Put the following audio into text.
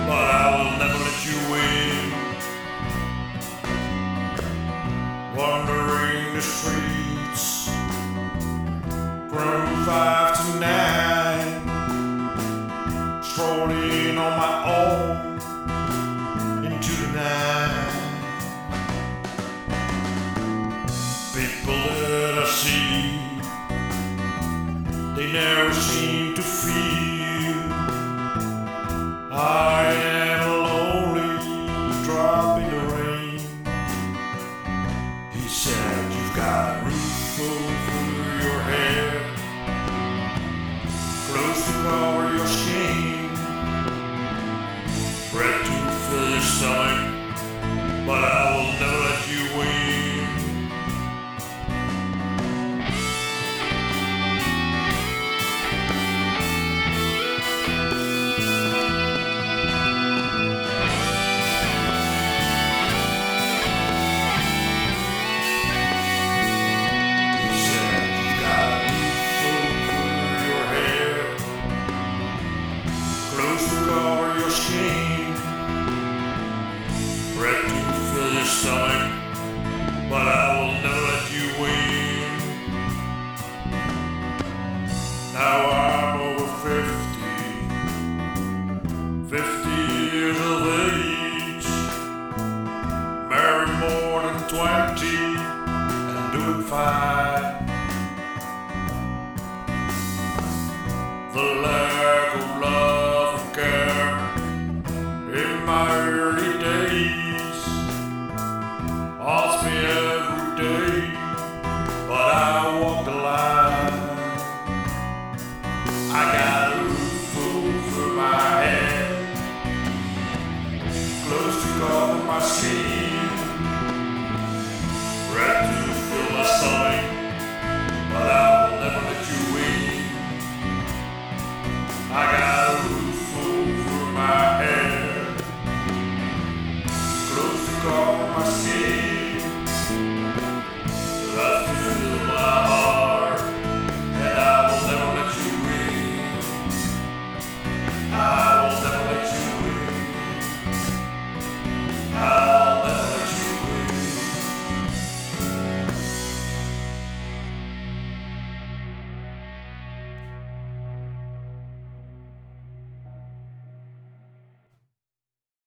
but I will never let you win. Wandering the streets from 5 to 9, strolling on my own into the night. People that I see, they never seem to feel I am a lonely drop in the rain. He said, you've got a roof over your head, clothes to cover your skin, bread to fill your stomach, but I will never let you win. Bread to fill your stomach, but I will never let you win. Now I'm over 50 years of